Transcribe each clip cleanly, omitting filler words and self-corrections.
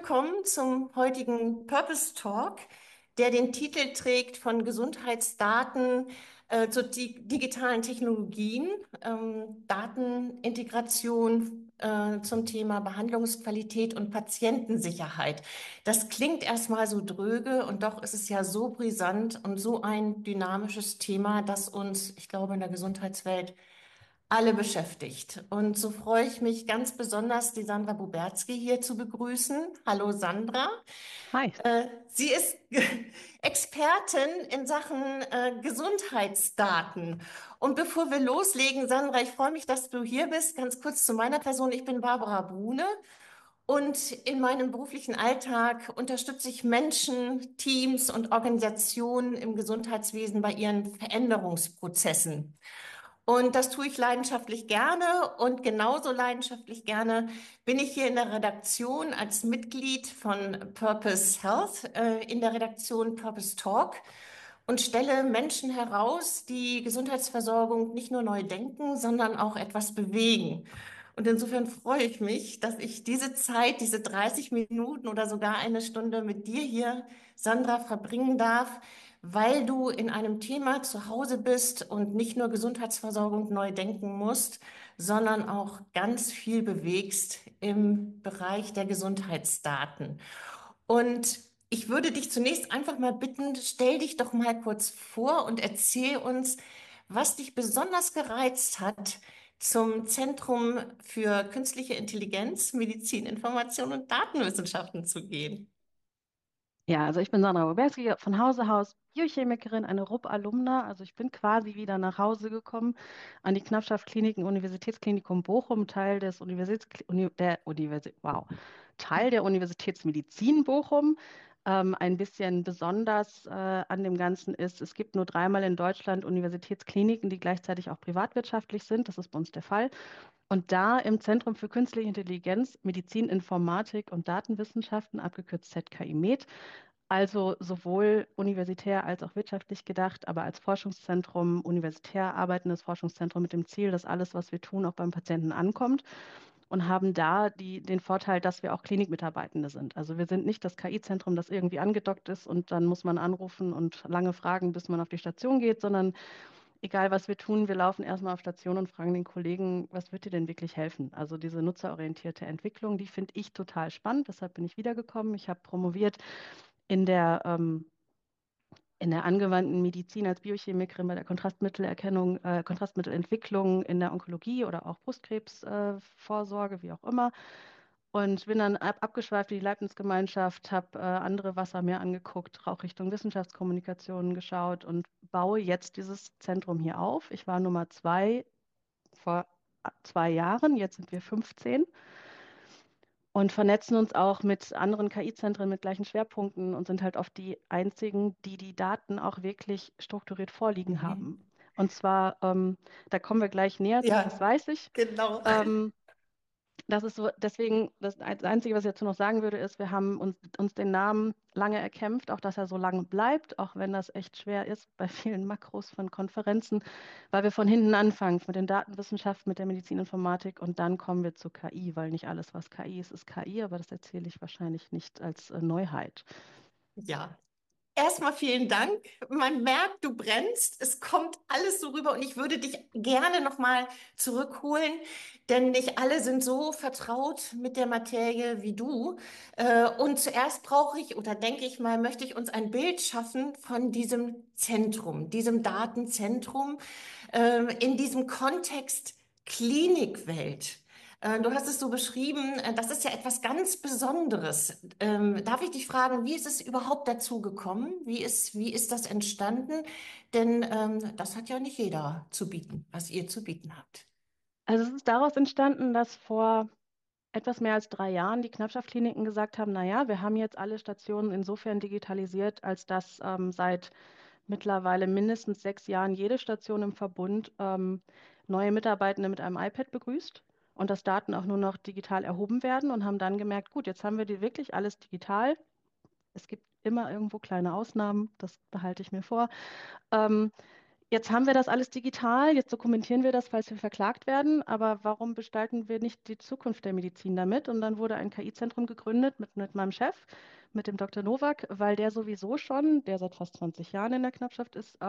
willkommen zum heutigen Purpose Talk, der den Titel trägt von Gesundheitsdaten zu digitalen Technologien, Datenintegration zum Thema Behandlungsqualität und Patientensicherheit. Das klingt erstmal so dröge und doch ist es ja so brisant und so ein dynamisches Thema, das uns, ich glaube, in der Gesundheitswelt alle beschäftigt. Und so freue ich mich ganz besonders, die Sandra Bubertzky hier zu begrüßen. Hallo Sandra. Hi. Sie ist Expertin in Sachen Gesundheitsdaten. Und bevor wir loslegen, Sandra, ich freue mich, dass du hier bist. Ganz kurz zu meiner Person. Ich bin Barbara Brune. Und in meinem beruflichen Alltag unterstütze ich Menschen, Teams und Organisationen im Gesundheitswesen bei ihren Veränderungsprozessen. Und das tue ich leidenschaftlich gerne und genauso leidenschaftlich gerne bin ich hier in der Redaktion als Mitglied von Purpose Health, in der Redaktion Purpose Talk und stelle Menschen heraus, die Gesundheitsversorgung nicht nur neu denken, sondern auch etwas bewegen. Und insofern freue ich mich, dass ich diese Zeit, diese 30 Minuten oder sogar eine Stunde mit dir hier, Sandra, verbringen darf, weil du in einem Thema zu Hause bist und nicht nur Gesundheitsversorgung neu denken musst, sondern auch ganz viel bewegst im Bereich der Gesundheitsdaten. Und ich würde dich zunächst einfach mal bitten, stell dich doch mal kurz vor und erzähl uns, was dich besonders gereizt hat, zum Zentrum für künstliche Intelligenz, Medizin, Information und Datenwissenschaften zu gehen. Ja, also ich bin Sandra Boberski, von Hause aus Biochemikerin, eine RUB-Alumna. Also ich bin quasi wieder nach Hause gekommen an die Knappschaft-Kliniken, Universitätsklinikum Bochum, Teil des Teil der Universitätsmedizin Bochum. Ein bisschen besonders an dem Ganzen ist, es gibt nur dreimal in Deutschland Universitätskliniken, die gleichzeitig auch privatwirtschaftlich sind. Das ist bei uns der Fall. Und da im Zentrum für Künstliche Intelligenz, Medizin, Informatik und Datenwissenschaften, abgekürzt ZKI Med, also sowohl universitär als auch wirtschaftlich gedacht, aber als Forschungszentrum, universitär arbeitendes Forschungszentrum mit dem Ziel, dass alles, was wir tun, auch beim Patienten ankommt und haben da den Vorteil, dass wir auch Klinikmitarbeitende sind. Also wir sind nicht das KI-Zentrum, das irgendwie angedockt ist und dann muss man anrufen und lange fragen, bis man auf die Station geht, sondern egal was wir tun, wir laufen erstmal auf Station und fragen den Kollegen, was wird dir denn wirklich helfen? Also diese nutzerorientierte Entwicklung, die finde ich total spannend. Deshalb bin ich wiedergekommen. Ich habe promoviert in in der angewandten Medizin als Biochemikerin bei der Kontrastmittelerkennung, Kontrastmittelentwicklung in der Onkologie oder auch Brustkrebsvorsorge, Vorsorge, wie auch immer. Und bin dann abgeschweift in die Leibniz-Gemeinschaft, habe andere Wasser mir angeguckt, auch Richtung Wissenschaftskommunikation geschaut und baue jetzt dieses Zentrum hier auf. Ich war Nummer 2 vor 2 Jahren, jetzt sind wir 15 und vernetzen uns auch mit anderen KI-Zentren mit gleichen Schwerpunkten und sind halt oft die einzigen, die die Daten auch wirklich strukturiert vorliegen Mhm. haben. Und zwar, da kommen wir gleich näher zu, das Ja, weiß ich. genau. Ähm, Das ist so, deswegen, das Einzige, was ich dazu noch sagen würde, ist, wir haben uns den Namen lange erkämpft, auch dass er so lange bleibt, auch wenn das echt schwer ist bei vielen Makros von Konferenzen, weil wir von hinten anfangen, mit den Datenwissenschaften, mit der Medizininformatik und dann kommen wir zu KI, weil nicht alles, was KI ist, ist KI, aber das erzähle ich wahrscheinlich nicht als Neuheit. Ja, erstmal vielen Dank. Man merkt, du brennst. Es kommt alles so rüber und ich würde dich gerne nochmal zurückholen, denn nicht alle sind so vertraut mit der Materie wie du. Und zuerst brauche ich oder denke ich mal, möchte ich uns ein Bild schaffen von diesem Zentrum, diesem Datenzentrum, in diesem Kontext Klinikwelt. Du hast es so beschrieben, das ist ja etwas ganz Besonderes. Darf ich dich fragen, wie ist es überhaupt dazu gekommen? Wie ist das entstanden? Denn das hat ja nicht jeder zu bieten, was ihr zu bieten habt. Also es ist daraus entstanden, dass vor etwas mehr als 3 Jahren die Knappschaft-Kliniken gesagt haben, naja, wir haben jetzt alle Stationen insofern digitalisiert, als dass seit mittlerweile mindestens 6 Jahren jede Station im Verbund neue Mitarbeitende mit einem iPad begrüßt und dass Daten auch nur noch digital erhoben werden und haben dann gemerkt, gut, jetzt haben wir die wirklich alles digital. Es gibt immer irgendwo kleine Ausnahmen, das behalte ich mir vor. Ähm, Jetzt haben wir das alles digital, jetzt dokumentieren wir das, falls wir verklagt werden, aber warum gestalten wir nicht die Zukunft der Medizin damit? Und dann wurde ein KI-Zentrum gegründet mit meinem Chef, mit dem Dr. Nowak, weil der sowieso schon, der seit fast 20 Jahren in der Knappschaft ist,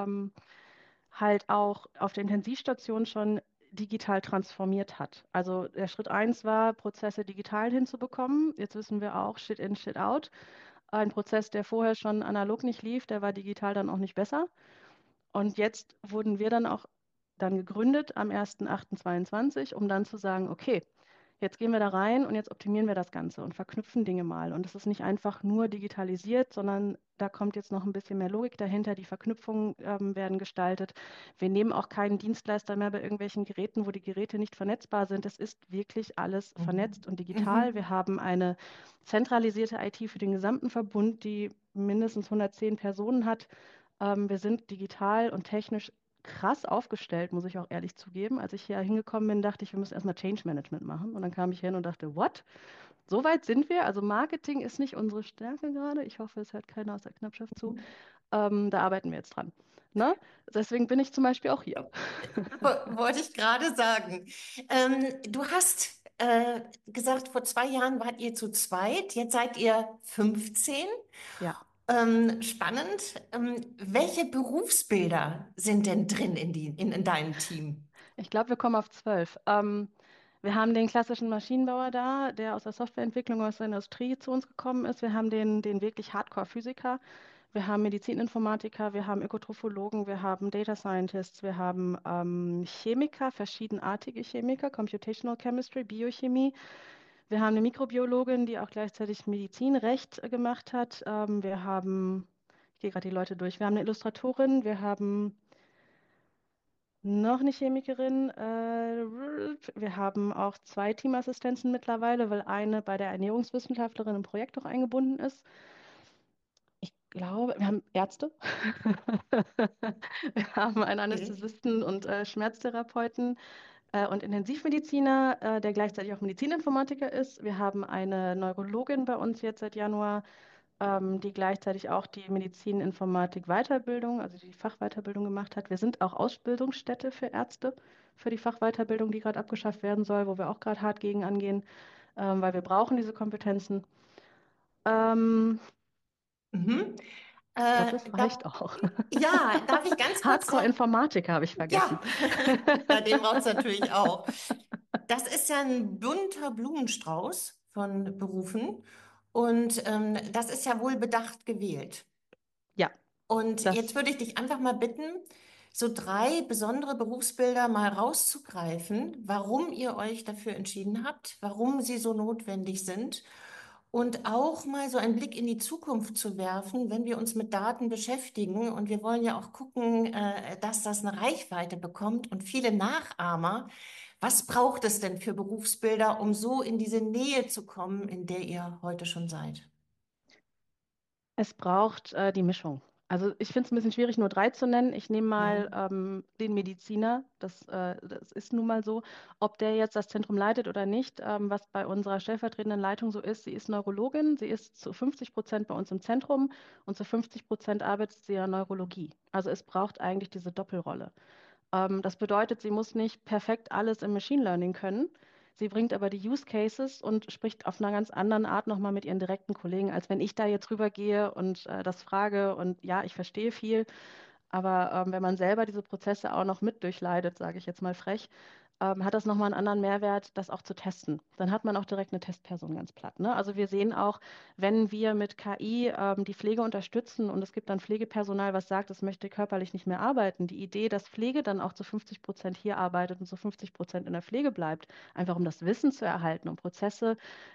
halt auch auf der Intensivstation schon digital transformiert hat. Also der Schritt eins war, Prozesse digital hinzubekommen. Jetzt wissen wir auch, Shit in, Shit out. Ein Prozess, der vorher schon analog nicht lief, der war digital dann auch nicht besser. Und jetzt wurden wir dann auch dann gegründet am 1.8.22, um dann zu sagen, okay, jetzt gehen wir da rein und jetzt optimieren wir das Ganze und verknüpfen Dinge mal. Und es ist nicht einfach nur digitalisiert, sondern da kommt jetzt noch ein bisschen mehr Logik dahinter. Die Verknüpfungen werden gestaltet. Wir nehmen auch keinen Dienstleister mehr bei irgendwelchen Geräten, wo die Geräte nicht vernetzbar sind. Es ist wirklich alles Mhm. vernetzt und digital. Wir Mhm. haben eine zentralisierte IT für den gesamten Verbund, die mindestens 110 Personen hat. Wir sind digital und technisch krass aufgestellt, muss ich auch ehrlich zugeben. Als ich hier hingekommen bin, dachte ich, wir müssen erstmal Change Management machen. Und dann kam ich hin und dachte, what? So weit sind wir. Also Marketing ist nicht unsere Stärke gerade. Ich hoffe, es hört keiner aus der Knappschaft zu. Da arbeiten wir jetzt dran. Ne? Deswegen bin ich zum Beispiel auch hier. Wollte ich gerade sagen. Du hast gesagt, vor 2 Jahren wart ihr zu zweit, jetzt seid ihr 15. Ja, Spannend. Welche Berufsbilder sind denn drin in deinem Team? ich glaube, wir kommen auf 12. Wir haben den klassischen Maschinenbauer da, der aus der Softwareentwicklung aus der Industrie zu uns gekommen ist. Wir haben den wirklich Hardcore-Physiker. Wir haben Medizininformatiker, wir haben Ökotrophologen, wir haben Data Scientists, wir haben Chemiker, verschiedenartige Chemiker, Computational Chemistry, Biochemie. Wir haben eine Mikrobiologin, die auch gleichzeitig Medizinrecht gemacht hat. Wir haben, ich gehe gerade die Leute durch, wir haben eine Illustratorin, wir haben noch eine Chemikerin. Wir haben auch zwei Teamassistenzen mittlerweile, weil eine bei der Ernährungswissenschaftlerin im Projekt auch eingebunden ist. Ich glaube, wir haben Ärzte. Wir haben einen Okay. Anästhesisten und Schmerztherapeuten und Intensivmediziner, der gleichzeitig auch Medizininformatiker ist. Wir haben eine Neurologin bei uns jetzt seit Januar, die gleichzeitig auch die Medizininformatik-Weiterbildung, also die Fachweiterbildung gemacht hat. Wir sind auch Ausbildungsstätte für Ärzte, für die Fachweiterbildung, die gerade abgeschafft werden soll, wo wir auch gerade hart gegen angehen, weil wir brauchen diese Kompetenzen. Ähm, Mhm. Ich glaube, das Da, reicht auch. ja, darf ich ganz kurz sagen? Hardcore-Informatiker habe ich vergessen. Ja, ja, den braucht es natürlich auch. Das ist ja ein bunter Blumenstrauß von Berufen und das ist ja wohl bedacht gewählt. Ja, Und jetzt das würde ich dich einfach mal bitten, so 3 besondere Berufsbilder mal rauszugreifen, warum ihr euch dafür entschieden habt, warum sie so notwendig sind und auch mal so einen Blick in die Zukunft zu werfen, wenn wir uns mit Daten beschäftigen. Und wir wollen ja auch gucken, dass das eine Reichweite bekommt und viele Nachahmer. Was braucht es denn für Berufsbilder, um so in diese Nähe zu kommen, in der ihr heute schon seid? Es braucht die Mischung. Also ich finde es ein bisschen schwierig, nur drei zu nennen. Ich nehme Ja. mal den Mediziner, das ist nun mal so. Ob der jetzt das Zentrum leitet oder nicht, was bei unserer stellvertretenden Leitung so ist, sie ist Neurologin, sie ist zu 50% bei uns im Zentrum und zu 50% arbeitet sie an Neurologie. Also es braucht eigentlich diese Doppelrolle. Das bedeutet, sie muss nicht perfekt alles im Machine Learning können. Sie bringt aber die Use Cases und spricht auf einer ganz anderen Art nochmal mit ihren direkten Kollegen, als wenn ich da jetzt rübergehe und das frage. Und ja, ich verstehe viel, aber wenn man selber diese Prozesse auch noch mit durchleidet, sage ich jetzt mal frech, hat das nochmal einen anderen Mehrwert, das auch zu testen. Dann hat man auch direkt eine Testperson ganz platt. Ne? Also wir sehen auch, wenn wir mit KI die Pflege unterstützen und es gibt dann Pflegepersonal, was sagt, es möchte körperlich nicht mehr arbeiten, die Idee, dass Pflege dann auch zu 50% hier arbeitet und zu 50% in der Pflege bleibt, einfach um das Wissen zu erhalten, um Prozesse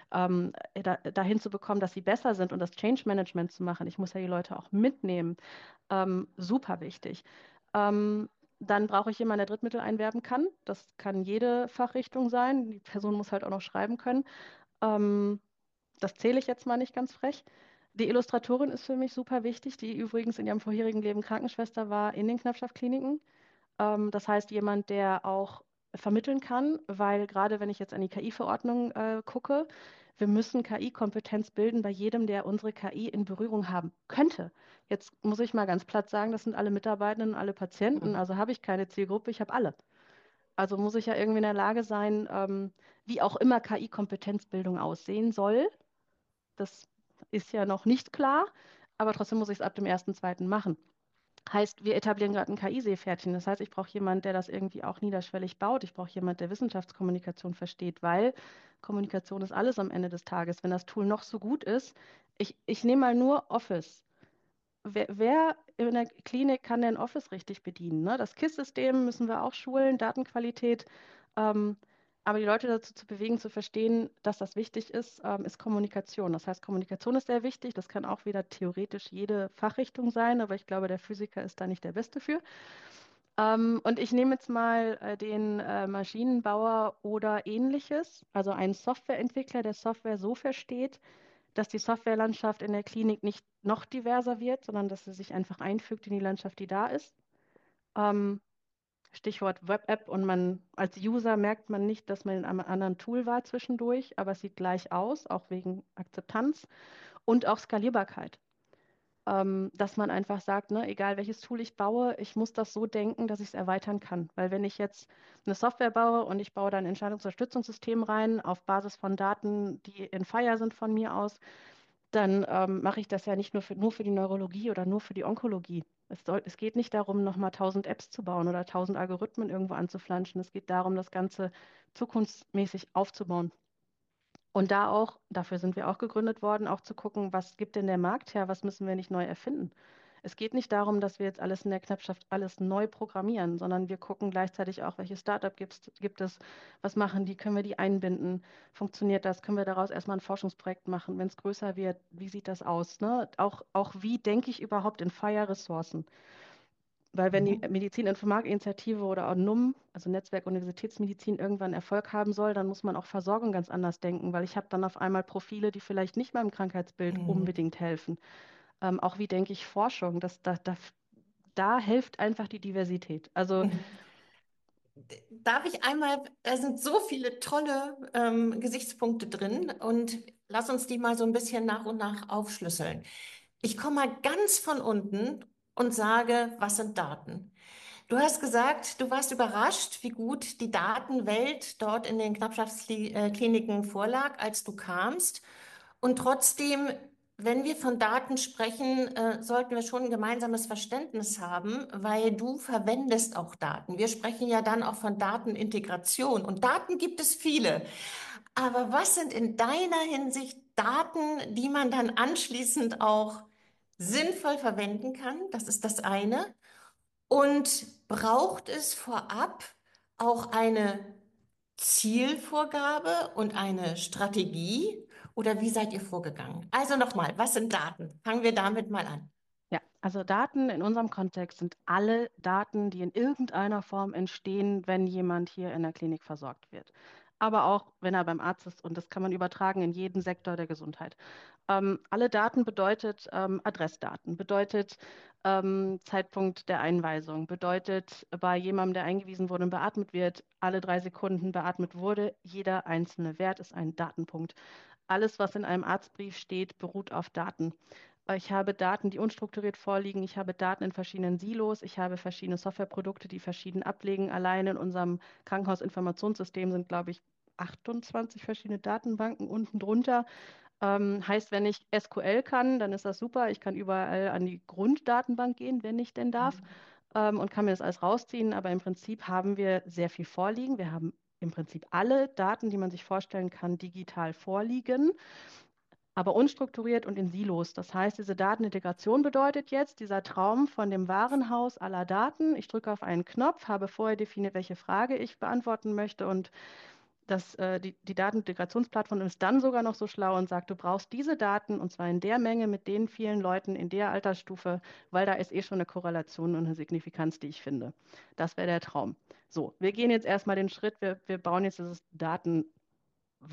dahin zu bekommen, dass sie besser sind und das Change Management zu machen. Ich muss ja die Leute auch mitnehmen. Super wichtig. Ähm, Dann brauche ich jemanden, der Drittmittel einwerben kann. Das kann jede Fachrichtung sein. Die Person muss halt auch noch schreiben können. Ähm, Das zähle ich jetzt mal nicht ganz frech. Die Illustratorin ist für mich super wichtig, die übrigens in ihrem vorherigen Leben Krankenschwester war in den Knappschaftkliniken. Das heißt, jemand, der auch vermitteln kann, weil gerade wenn ich jetzt an die KI-Verordnung gucke, Wir müssen KI-Kompetenz bilden bei jedem, der unsere KI in Berührung haben könnte. Jetzt muss ich mal ganz platt sagen, das sind alle Mitarbeitenden, alle Patienten, also habe ich keine Zielgruppe, ich habe alle. Also muss ich ja irgendwie in der Lage sein, wie auch immer KI-Kompetenzbildung aussehen soll. Das ist ja noch nicht klar, aber trotzdem muss ich es ab dem 1.2. machen. Heißt, wir etablieren gerade ein KI-Seepferdchen. Das heißt, ich brauche jemanden, der das irgendwie auch niederschwellig baut. Ich brauche jemanden, der Wissenschaftskommunikation versteht, weil Kommunikation ist alles am Ende des Tages. Wenn das Tool noch so gut ist, ich nehme mal nur Office. Wer in der Klinik kann denn Office richtig bedienen? Ne? Das KISS-System müssen wir auch schulen, Datenqualität. Ähm, aber die Leute dazu zu bewegen, zu verstehen, dass das wichtig ist, ist Kommunikation. Das heißt, Kommunikation ist sehr wichtig. Das kann auch wieder theoretisch jede Fachrichtung sein, aber ich glaube, der Physiker ist da nicht der Beste für. Und ich nehme jetzt mal den Maschinenbauer oder ähnliches, also einen Softwareentwickler, der Software so versteht, dass die Softwarelandschaft in der Klinik nicht noch diverser wird, sondern dass sie sich einfach einfügt in die Landschaft, die da ist. Ähm, Stichwort Web-App und man als User merkt man nicht, dass man in einem anderen Tool war zwischendurch, aber es sieht gleich aus, auch wegen Akzeptanz und auch Skalierbarkeit. Dass man einfach sagt, ne, egal welches Tool ich baue, ich muss das so denken, dass ich es erweitern kann. Weil wenn ich jetzt eine Software baue und ich baue da ein Entscheidungsunterstützungssystem rein auf Basis von Daten, die in Fire sind von mir aus, dann mache ich das ja nicht nur für die Neurologie oder nur für die Onkologie. Es geht nicht darum, nochmal 1.000 Apps zu bauen oder 1.000 Algorithmen irgendwo anzuflanschen. Es geht darum, das Ganze zukunftsmäßig aufzubauen. Und da auch, dafür sind wir auch gegründet worden, auch zu gucken, was gibt denn der Markt her, was müssen wir nicht neu erfinden. Es geht nicht darum, dass wir jetzt alles in der Knappschaft alles neu programmieren, sondern wir gucken gleichzeitig auch, welche gibt es, was machen die, können wir die einbinden, funktioniert das, können wir daraus erstmal ein Forschungsprojekt machen, wenn es größer wird, wie sieht das aus, ne? Auch wie denke ich überhaupt in Fire-Ressourcen? Weil wenn die Mhm. Medizin-Informatik-Initiative oder auch NUM, also Netzwerk Universitätsmedizin, irgendwann Erfolg haben soll, dann muss man auch Versorgung ganz anders denken, weil ich habe dann auf einmal Profile, die vielleicht nicht meinem Krankheitsbild Mhm. unbedingt helfen. Auch wie denke ich Forschung, da hilft einfach die Diversität. Also Mhm. Darf ich einmal, da sind so viele tolle Gesichtspunkte drin und lass uns die mal so ein bisschen nach und nach aufschlüsseln. Ich komme mal ganz von unten und sage, was sind Daten? Du hast gesagt, du warst überrascht, wie gut die Datenwelt dort in den Knappschaftskliniken vorlag, als du kamst. Und trotzdem, wenn wir von Daten sprechen, sollten wir schon ein gemeinsames Verständnis haben, weil du verwendest auch Daten. Wir sprechen ja dann auch von Datenintegration. Und Daten gibt es viele. Aber was sind in deiner Hinsicht Daten, die man dann anschließend auch sinnvoll verwenden kann? Das ist das eine. Und braucht es vorab auch eine Zielvorgabe und eine Strategie? Oder wie seid ihr vorgegangen? Also nochmal, was sind Daten? Fangen wir damit mal an. ja, also Daten in unserem Kontext sind alle Daten, die in irgendeiner Form entstehen, wenn jemand hier in der Klinik versorgt wird. Aber auch, wenn er beim Arzt ist, und das kann man übertragen in jeden Sektor der Gesundheit. Alle Daten bedeutet Adressdaten, bedeutet Zeitpunkt der Einweisung, bedeutet bei jemandem, der eingewiesen wurde und beatmet wird, alle 3 Sekunden beatmet wurde, jeder einzelne Wert ist ein Datenpunkt. Alles, was in einem Arztbrief steht, beruht auf Daten. Ich habe Daten, die unstrukturiert vorliegen. Ich habe Daten in verschiedenen Silos. Ich habe verschiedene Softwareprodukte, die verschieden ablegen. Allein in unserem Krankenhausinformationssystem sind, glaube ich, 28 verschiedene Datenbanken unten drunter. Heißt, wenn ich SQL kann, dann ist das super. Ich kann überall an die Grunddatenbank gehen, wenn ich denn darf, und kann mir das alles rausziehen. Aber im Prinzip haben wir sehr viel vorliegen. Wir haben im Prinzip alle Daten, die man sich vorstellen kann, digital vorliegen, aber unstrukturiert und in Silos. Das heißt, diese Datenintegration bedeutet jetzt dieser Traum von dem Warenhaus aller Daten. Ich drücke auf einen Knopf, habe vorher definiert, welche Frage ich beantworten möchte und die Datenintegrationsplattform ist dann sogar noch so schlau und sagt, du brauchst diese Daten und zwar in der Menge mit den vielen Leuten in der Altersstufe, weil da ist eh schon eine Korrelation und eine Signifikanz, die ich finde. Das wäre der Traum. So, wir gehen jetzt erstmal den Schritt, wir bauen jetzt dieses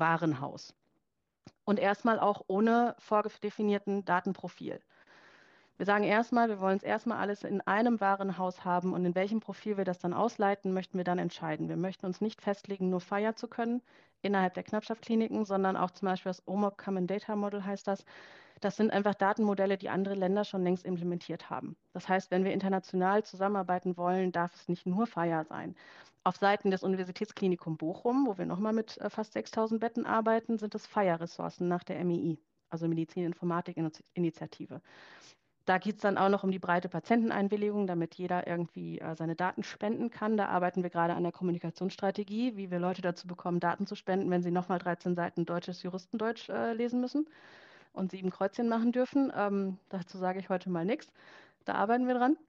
Datenwarenhaus und erstmal auch ohne vorgedefinierten Datenprofil. Wir sagen erstmal, wir wollen es erstmal alles in einem Warenhaus haben und in welchem Profil wir das dann ausleiten, möchten wir dann entscheiden. Wir möchten uns nicht festlegen, nur FHIR zu können innerhalb der Knappschaftkliniken, sondern auch zum Beispiel das OMOP Common Data Model heißt das. Das sind einfach Datenmodelle, die andere Länder schon längst implementiert haben. Das heißt, wenn wir international zusammenarbeiten wollen, darf es nicht nur FHIR sein. Auf Seiten des Universitätsklinikum Bochum, wo wir nochmal mit fast 6.000 Betten arbeiten, sind es FHIR-Ressourcen nach der MII, also Medizininformatik-Initiative. Da geht es dann auch noch um die breite Patienteneinwilligung, damit jeder irgendwie seine Daten spenden kann. Da arbeiten wir gerade an der Kommunikationsstrategie, wie wir Leute dazu bekommen, Daten zu spenden, wenn sie nochmal 13 Seiten deutsches Juristendeutsch lesen müssen und 7 Kreuzchen machen dürfen. Dazu sage ich heute mal nichts. Da arbeiten wir dran.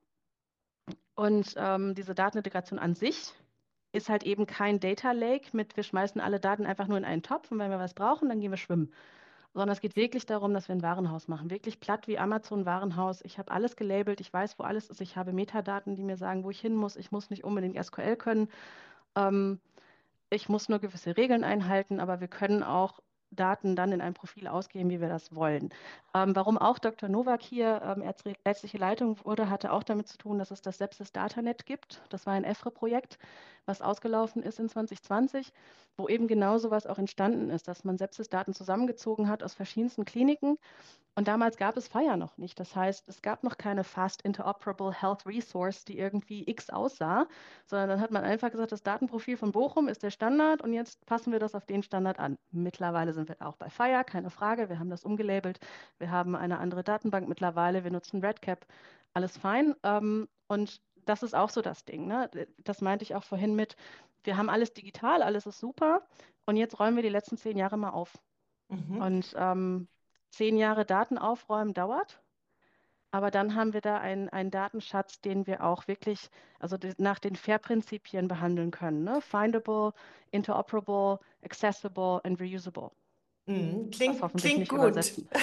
Und diese Datenintegration an sich ist halt eben kein Data Lake mit, wir schmeißen alle Daten einfach nur in einen Topf und wenn wir was brauchen, dann gehen wir schwimmen. Sondern es geht wirklich darum, dass wir ein Warenhaus machen. Wirklich platt wie Amazon Warenhaus. Ich habe alles gelabelt, ich weiß, wo alles ist. Ich habe Metadaten, die mir sagen, wo ich hin muss. Ich muss nicht unbedingt SQL können. Ähm, Ich muss nur gewisse Regeln einhalten, aber wir können auch Daten dann in ein Profil ausgeben, wie wir das wollen. Warum auch Dr. Nowak hier ärztliche Leitung wurde, hatte auch damit zu tun, dass es das Sepsis Datanet gibt. Das war ein EFRE-Projekt, was ausgelaufen ist in 2020, wo eben genau sowas auch entstanden ist, dass man Sepsis-Daten zusammengezogen hat aus verschiedensten Kliniken und damals gab es FHIR noch nicht. Das heißt, es gab noch keine Fast Interoperable Health Resource, die irgendwie X aussah, sondern dann hat man einfach gesagt, das Datenprofil von Bochum ist der Standard und jetzt passen wir das auf den Standard an. Mittlerweile sind wir auch bei FHIR, keine Frage. Wir haben das umgelabelt. Wir haben eine andere Datenbank mittlerweile. Wir nutzen RedCap. Alles fein. Und das ist auch so das Ding. Ne? Das meinte ich auch vorhin mit, wir haben alles digital, alles ist super. Und jetzt räumen wir die letzten 10 Jahre mal auf. Mhm. Und 10 Jahre Daten aufräumen dauert, aber dann haben wir da einen Datenschatz, den wir auch wirklich, also nach den FAIR-Prinzipien behandeln können. Ne? Findable, interoperable, accessible and reusable. Das hoffentlich Klingt nicht gut. übersetzen.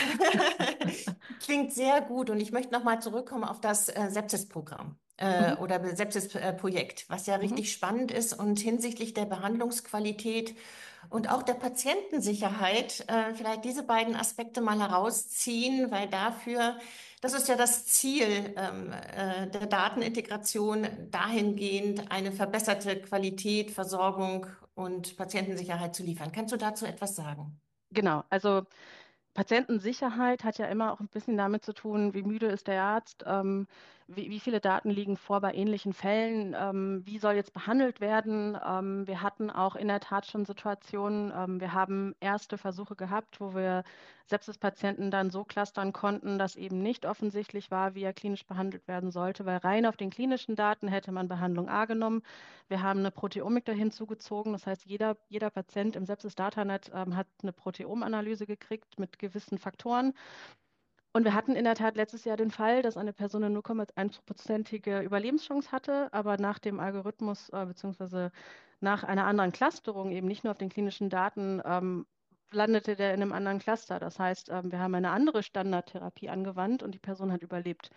Klingt sehr gut. Und ich möchte nochmal zurückkommen auf das Sepsis-Programm Mhm, oder Sepsis-Projekt, was ja mhm. richtig spannend ist und hinsichtlich der Behandlungsqualität und auch der Patientensicherheit vielleicht diese beiden Aspekte mal herausziehen, weil dafür, das ist ja das Ziel der Datenintegration, dahingehend eine verbesserte Qualität, Versorgung und Patientensicherheit zu liefern. Kannst du dazu etwas sagen? Genau, also Patientensicherheit hat ja immer auch ein bisschen damit zu tun, wie müde ist der Arzt, wie viele Daten liegen vor bei ähnlichen Fällen, wie soll jetzt behandelt werden. Wir hatten auch in der Tat schon Situationen, wir haben erste Versuche gehabt, wo wir Sepsispatienten dann so clustern konnten, dass eben nicht offensichtlich war, wie er klinisch behandelt werden sollte, weil rein auf den klinischen Daten hätte man Behandlung A genommen. Wir haben eine Proteomik da hinzugezogen, das heißt, jeder Patient im Sepsis-Datanet hat eine Proteomanalyse gekriegt mit gewissen Faktoren. Und wir hatten in der Tat letztes Jahr den Fall, dass eine Person eine 0,1-prozentige Überlebenschance hatte, aber nach dem Algorithmus beziehungsweise nach einer anderen Clusterung, eben nicht nur auf den klinischen Daten, landete der in einem anderen Cluster. Das heißt, wir haben eine andere Standardtherapie angewandt und die Person hat überlebt.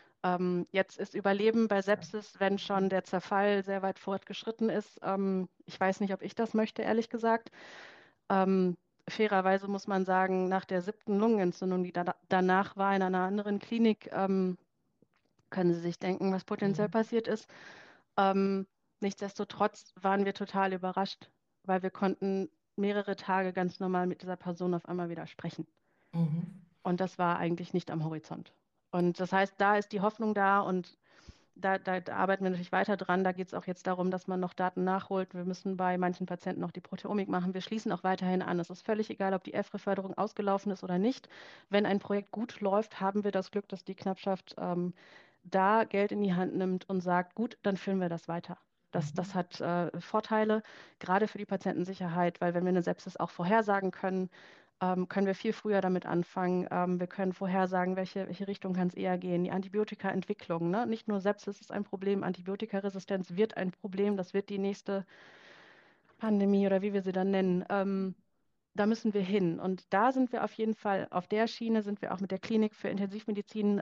Jetzt ist Überleben bei Sepsis, wenn schon der Zerfall sehr weit fortgeschritten ist. Ich weiß nicht, ob ich das möchte, ehrlich gesagt. Ähm, Fairerweise muss man sagen, nach der 7. Lungenentzündung, die danach war in einer anderen Klinik, können Sie sich denken, was potenziell Mhm. passiert ist. Ähm, Nichtsdestotrotz waren wir total überrascht, weil wir konnten mehrere Tage ganz normal mit dieser Person auf einmal wieder sprechen. Mhm. Und das war eigentlich nicht am Horizont. Und das heißt, da ist die Hoffnung da und da arbeiten wir natürlich weiter dran. Da geht es auch jetzt darum, dass man noch Daten nachholt. Wir müssen bei manchen Patienten noch die Proteomik machen. Wir schließen auch weiterhin an. Es ist völlig egal, ob die EFRE-Förderung ausgelaufen ist oder nicht. Wenn ein Projekt gut läuft, haben wir das Glück, dass die Knappschaft da Geld in die Hand nimmt und sagt, gut, dann führen wir das weiter. Das Mhm. hat Vorteile, gerade für die Patientensicherheit, weil wenn wir eine Sepsis auch vorhersagen können, können wir viel früher damit anfangen. Wir können vorhersagen, welche Richtung kann es eher gehen. Die Antibiotikaentwicklung, ne? Nicht nur Sepsis ist ein Problem, Antibiotikaresistenz wird ein Problem. Das wird die nächste Pandemie oder wie wir sie dann nennen. Da müssen wir hin. Und da sind wir auf jeden Fall, auf der Schiene sind wir auch mit der Klinik für Intensivmedizin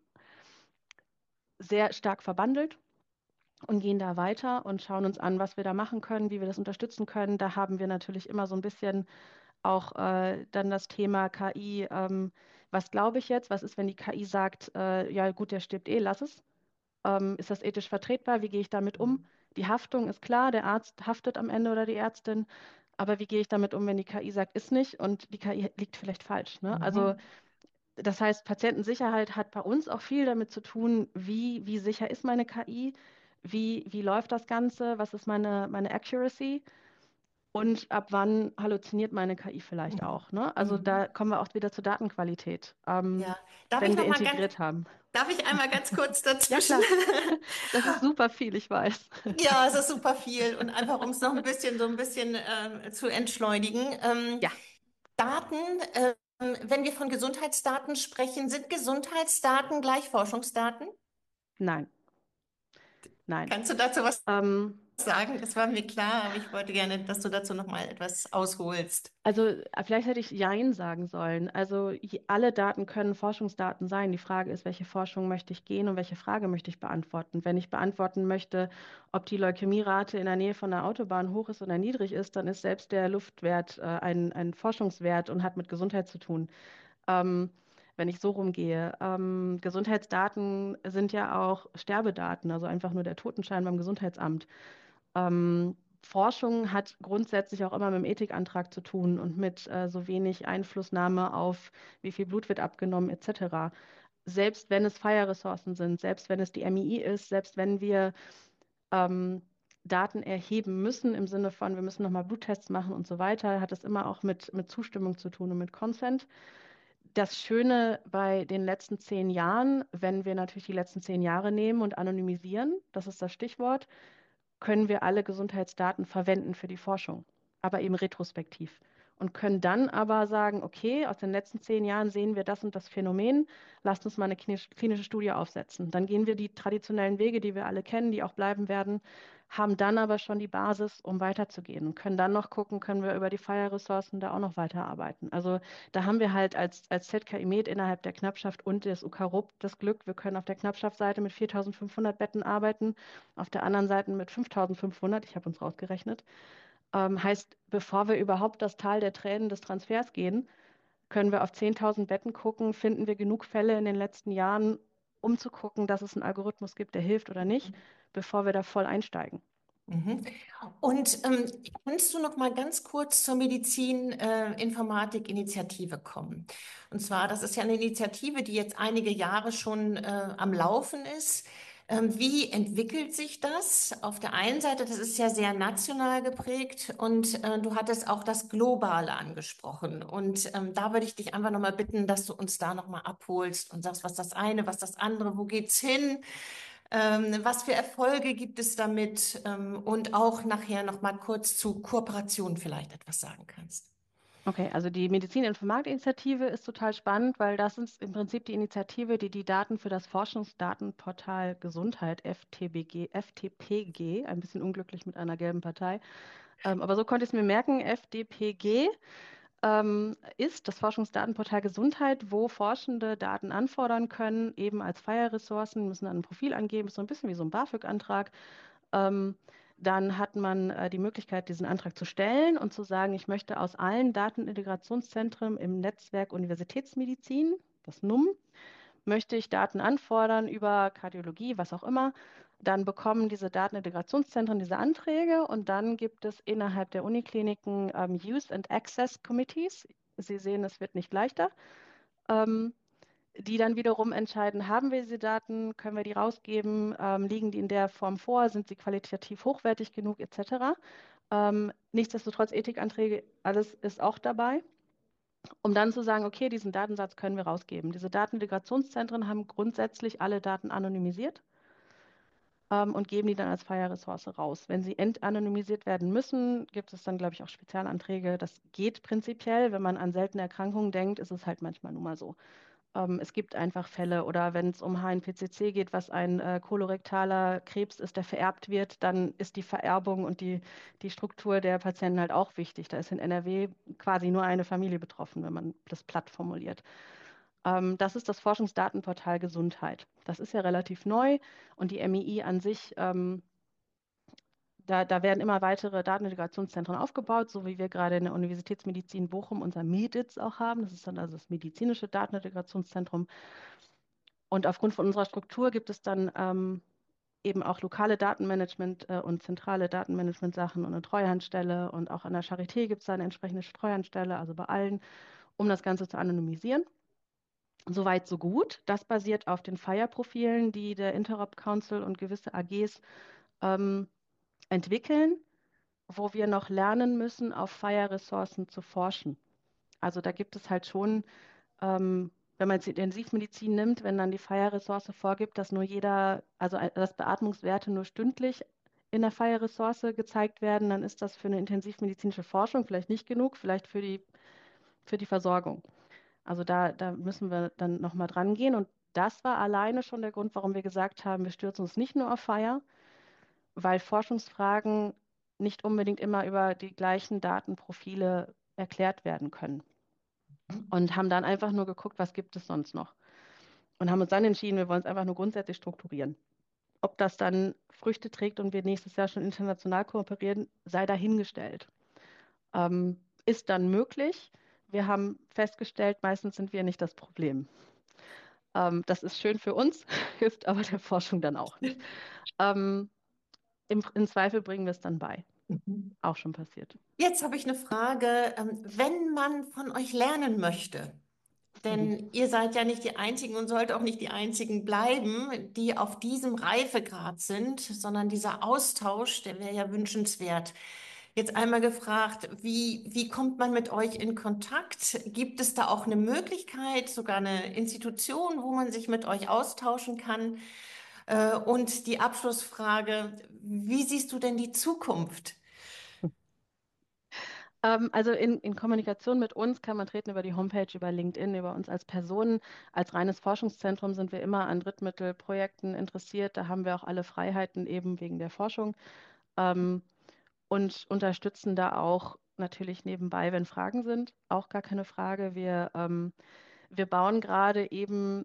sehr stark verbandelt und gehen da weiter und schauen uns an, was wir da machen können, wie wir das unterstützen können. Da haben wir natürlich immer so ein bisschen auch dann das Thema KI. Was glaube ich jetzt? Was ist, wenn die KI sagt, ja gut, der stirbt eh, lass es? Ist das ethisch vertretbar? Wie gehe ich damit um? Die Haftung ist klar, der Arzt haftet am Ende oder die Ärztin. Aber wie gehe ich damit um, wenn die KI sagt, ist nicht und die KI liegt vielleicht falsch, ne? Also Mhm. das heißt, Patientensicherheit hat bei uns auch viel damit zu tun, wie sicher ist meine KI, wie läuft das Ganze, was ist meine Accuracy und ab wann halluziniert meine KI vielleicht Mhm. auch, ne? Also Mhm. da kommen wir auch wieder zur Datenqualität, Ja, darf ich wenn wir noch mal ganz, integriert haben. darf ich einmal ganz kurz Ja, dazwischen? klar, das ist super viel, ich weiß. Ja, es ist super viel und einfach um es noch ein bisschen so ein bisschen zu entschleunigen. Ja, Daten, wenn wir von Gesundheitsdaten sprechen, sind Gesundheitsdaten gleich Forschungsdaten? nein, nein. Kannst du dazu was Ähm, sagen? Das war mir klar, aber ich wollte gerne, dass du dazu noch mal etwas ausholst. Also vielleicht hätte ich Jein sagen sollen. Also alle Daten können Forschungsdaten sein. Die Frage ist, welche Forschung möchte ich gehen und welche Frage möchte ich beantworten? Wenn ich beantworten möchte, ob die Leukämierate in der Nähe von der Autobahn hoch ist oder niedrig ist, dann ist selbst der Luftwert ein Forschungswert und hat mit Gesundheit zu tun. Ähm, wenn ich so rumgehe. Gesundheitsdaten sind ja auch Sterbedaten, also einfach nur der Totenschein beim Gesundheitsamt. Forschung hat grundsätzlich auch immer mit dem Ethikantrag zu tun und mit so wenig Einflussnahme auf, wie viel Blut wird abgenommen, etc. Selbst wenn es Fire-Ressourcen sind, selbst wenn es die MII ist, selbst wenn wir ähm, Daten erheben müssen im Sinne von, wir müssen nochmal Bluttests machen und so weiter, hat es immer auch mit Zustimmung zu tun und mit Consent. Das Schöne bei den letzten 10 Jahren, wenn wir natürlich die letzten 10 Jahre nehmen und anonymisieren, das ist das Stichwort, können wir alle Gesundheitsdaten verwenden für die Forschung, aber eben retrospektiv. Und können dann aber sagen, okay, aus den letzten 10 Jahren sehen wir das und das Phänomen, lasst uns mal eine klinische Studie aufsetzen. Dann gehen wir die traditionellen Wege, die wir alle kennen, die auch bleiben werden, haben dann aber schon die Basis, um weiterzugehen und können dann noch gucken, können wir über die Fire-Ressourcen da auch noch weiterarbeiten. Also da haben wir halt als ZKI Med innerhalb der Knappschaft und des UKRUP das Glück, wir können auf der Knappschaftsseite mit 4.500 Betten arbeiten, auf der anderen Seite mit 5.500, ich habe uns rausgerechnet. Heißt, bevor wir überhaupt das Tal der Tränen des Transfers gehen, können wir auf 10.000 Betten gucken, finden wir genug Fälle in den letzten Jahren, um zu gucken, dass es einen Algorithmus gibt, der hilft oder nicht, bevor wir da voll einsteigen. Mhm. Und kannst du noch mal ganz kurz zur Medizin-Informatik-Initiative kommen? Und zwar, das ist ja eine Initiative, die jetzt einige Jahre schon am Laufen ist. Wie entwickelt sich das? Auf der einen Seite, das ist ja sehr national geprägt und du hattest auch das Globale angesprochen. Und da würde ich dich einfach noch mal bitten, dass du uns da noch mal abholst und sagst, was das eine, was das andere, wo geht's hin? Was für Erfolge gibt es damit? Und auch nachher noch mal kurz zu Kooperation vielleicht etwas sagen kannst. Okay, also die Medizin-Informatik-Initiative ist total spannend, weil das ist im Prinzip die Initiative, die die Daten für das Forschungsdatenportal Gesundheit, FTPG, ein bisschen unglücklich mit einer gelben Partei, aber so konnte ich es mir merken, FDPG ist das Forschungsdatenportal Gesundheit, wo Forschende Daten anfordern können, eben als Fire-Ressourcen, müssen dann ein Profil angeben, ist so ein bisschen wie so ein BAföG-Antrag. Ähm, Dann hat man die Möglichkeit, diesen Antrag zu stellen und zu sagen, ich möchte aus allen Datenintegrationszentren im Netzwerk Universitätsmedizin, das NUM, möchte ich Daten anfordern über Kardiologie, was auch immer. Dann bekommen diese Datenintegrationszentren diese Anträge und dann gibt es innerhalb der Unikliniken Use and Access Committees. Sie sehen, es wird nicht leichter. Ähm, Die dann wiederum entscheiden, haben wir diese Daten, können wir die rausgeben, liegen die in der Form vor, sind sie qualitativ hochwertig genug, etc. Nichtsdestotrotz Ethikanträge, alles ist auch dabei, um dann zu sagen, okay, diesen Datensatz können wir rausgeben. Diese Datenintegrationszentren haben grundsätzlich alle Daten anonymisiert und geben die dann als freie Ressource raus. Wenn sie entanonymisiert werden müssen, gibt es dann, glaube ich, auch Spezialanträge. Das geht prinzipiell. Wenn man an seltene Erkrankungen denkt, ist es halt manchmal nun mal so. Es gibt einfach Fälle oder wenn es um HNPCC geht, was ein kolorektaler Krebs ist, der vererbt wird, dann ist die Vererbung und die Struktur der Patienten halt auch wichtig. Da ist in NRW quasi nur eine Familie betroffen, wenn man das platt formuliert. Das ist das Forschungsdatenportal Gesundheit. Das ist ja relativ neu und die MII an sich da werden immer weitere Datenintegrationszentren aufgebaut, so wie wir gerade in der Universitätsmedizin Bochum unser MEDIZ auch haben. Das ist dann also das medizinische Datenintegrationszentrum. Und aufgrund von unserer Struktur gibt es dann eben auch lokale Datenmanagement und zentrale Datenmanagement-Sachen und eine Treuhandstelle. Und auch an der Charité gibt es da eine entsprechende Treuhandstelle, also bei allen, um das Ganze zu anonymisieren. Soweit, so gut. Das basiert auf den FHIR-Profilen, die der Interop Council und gewisse AGs entwickeln, wo wir noch lernen müssen, auf FHIR-Ressourcen zu forschen. Also da gibt es halt schon, wenn man jetzt die Intensivmedizin nimmt, wenn dann die FHIR-Ressource vorgibt, dass nur jeder, dass Beatmungswerte nur stündlich in der FHIR-Ressource gezeigt werden, dann ist das für eine intensivmedizinische Forschung vielleicht nicht genug, vielleicht für die Versorgung. Also da müssen wir dann nochmal dran gehen. Und das war alleine schon der Grund, warum wir gesagt haben, wir stürzen uns nicht nur auf FHIR, weil Forschungsfragen nicht unbedingt immer über die gleichen Datenprofile erklärt werden können. Und haben dann einfach nur geguckt, was gibt es sonst noch. Und haben uns dann entschieden, wir wollen es einfach nur grundsätzlich strukturieren. Ob das dann Früchte trägt und wir nächstes Jahr schon international kooperieren, sei dahingestellt. Ist dann möglich. Wir haben festgestellt, meistens sind wir nicht das Problem. Das ist schön für uns, hilft aber der Forschung dann auch nicht. Im Zweifel bringen wir es dann bei. Mhm. Auch schon passiert. Jetzt habe ich eine Frage. Wenn man von euch lernen möchte, Mhm. denn ihr seid ja nicht die Einzigen und sollt auch nicht die Einzigen bleiben, die auf diesem Reifegrad sind, sondern dieser Austausch, der wäre ja wünschenswert. Jetzt einmal gefragt, wie kommt man mit euch in Kontakt? Gibt es da auch eine Möglichkeit, sogar eine Institution, wo man sich mit euch austauschen kann? Und die Abschlussfrage, wie siehst du denn die Zukunft? Also in Kommunikation mit uns kann man treten über die Homepage, über LinkedIn, über uns als Personen. Als reines Forschungszentrum sind wir immer an Drittmittelprojekten interessiert. Da haben wir auch alle Freiheiten eben wegen der Forschung ähm, und unterstützen da auch natürlich nebenbei, wenn Fragen sind. Auch gar keine Frage. Wir bauen gerade eben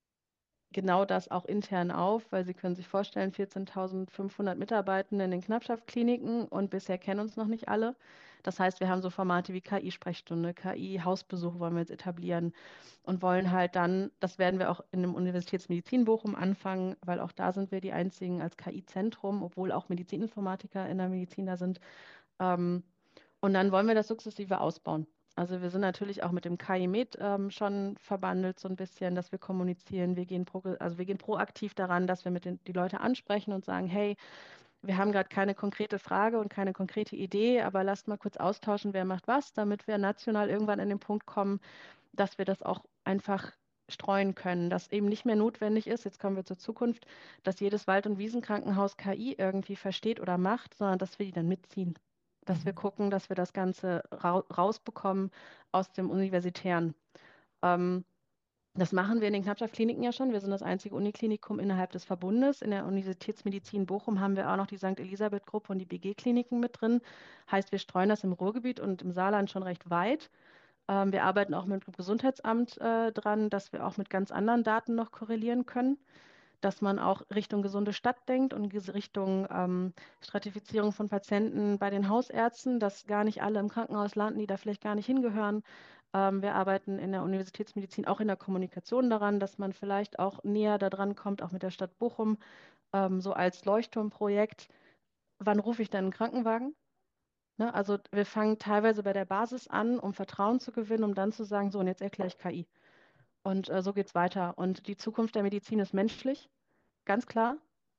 genau das auch intern auf, weil Sie können sich vorstellen, 14.500 Mitarbeitende in den Knappschaftkliniken und bisher kennen uns noch nicht alle. Das heißt, wir haben so Formate wie KI-Sprechstunde, KI-Hausbesuch wollen wir jetzt etablieren und wollen halt dann, das werden wir auch in dem Universitätsmedizin Bochum anfangen, weil auch da sind wir die einzigen als KI-Zentrum, obwohl auch Medizininformatiker in der Medizin da sind. Ähm, und dann wollen wir das sukzessive ausbauen. Also wir sind natürlich auch mit dem KI-Med schon verbandelt, so ein bisschen, dass wir kommunizieren. Wir gehen proaktiv daran, dass wir die Leute ansprechen und sagen, hey, wir haben gerade keine konkrete Frage und keine konkrete Idee, aber lasst mal kurz austauschen, wer macht was, damit wir national irgendwann an den Punkt kommen, dass wir das auch einfach streuen können, dass eben nicht mehr notwendig ist, jetzt kommen wir zur Zukunft, dass jedes Wald- und Wiesenkrankenhaus KI irgendwie versteht oder macht, sondern dass wir die dann mitziehen. Dass wir gucken, dass wir das Ganze rausbekommen aus dem Universitären. Ähm, Das machen wir in den Knappschaftkliniken ja schon. Wir sind das einzige Uniklinikum innerhalb des Verbundes. In der Universitätsmedizin Bochum haben wir auch noch die St. Elisabeth-Gruppe und die BG-Kliniken mit drin. Heißt, wir streuen das im Ruhrgebiet und im Saarland schon recht weit. Wir arbeiten auch mit dem Gesundheitsamt dran, dass wir auch mit ganz anderen Daten noch korrelieren können, dass man auch Richtung gesunde Stadt denkt und Richtung Stratifizierung von Patienten bei den Hausärzten, dass gar nicht alle im Krankenhaus landen, die da vielleicht gar nicht hingehören. Wir arbeiten in der Universitätsmedizin auch in der Kommunikation daran, dass man vielleicht auch näher daran kommt, auch mit der Stadt Bochum, so als Leuchtturmprojekt. Wann rufe ich denn einen Krankenwagen? Ne? Also wir fangen teilweise bei der Basis an, um Vertrauen zu gewinnen, um dann zu sagen, so, und jetzt erkläre ich KI. Und so geht es weiter. Und die Zukunft der Medizin ist menschlich, ganz klar.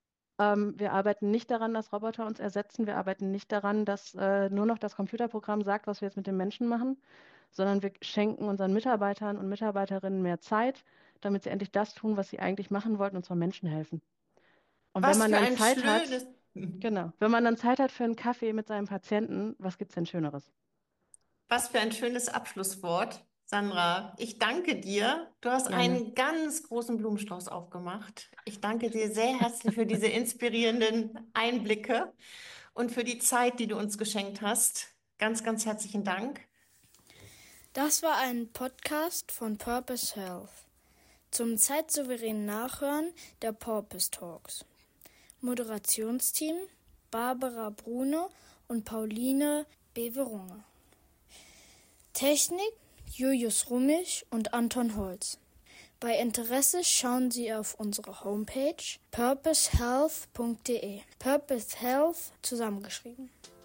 Wir arbeiten nicht daran, dass Roboter uns ersetzen. Wir arbeiten nicht daran, dass nur noch das Computerprogramm sagt, was wir jetzt mit den Menschen machen, sondern wir schenken unseren Mitarbeitern und Mitarbeiterinnen mehr Zeit, damit sie endlich das tun, was sie eigentlich machen wollten, und zwar Menschen helfen. Und wenn Was man für dann ein Zeit hat, schönes, genau, wenn man dann Zeit hat für einen Kaffee mit seinem Patienten, was gibt's denn Schöneres? was für ein schönes Abschlusswort, Sandra. Ich danke dir. Du hast Gerne. einen ganz großen Blumenstrauß aufgemacht. Ich danke dir sehr herzlich für diese inspirierenden Einblicke und für die Zeit, die du uns geschenkt hast. Ganz, ganz herzlichen Dank. Das war ein Podcast von Purpose Health. Zum zeitsouveränen Nachhören der Purpose Talks. Moderationsteam Barbara Brune und Pauline Beverunge. Technik Julius Rummich und Anton Holz. Bei Interesse schauen Sie auf unsere Homepage purposehealth.de. Purpose Health zusammengeschrieben.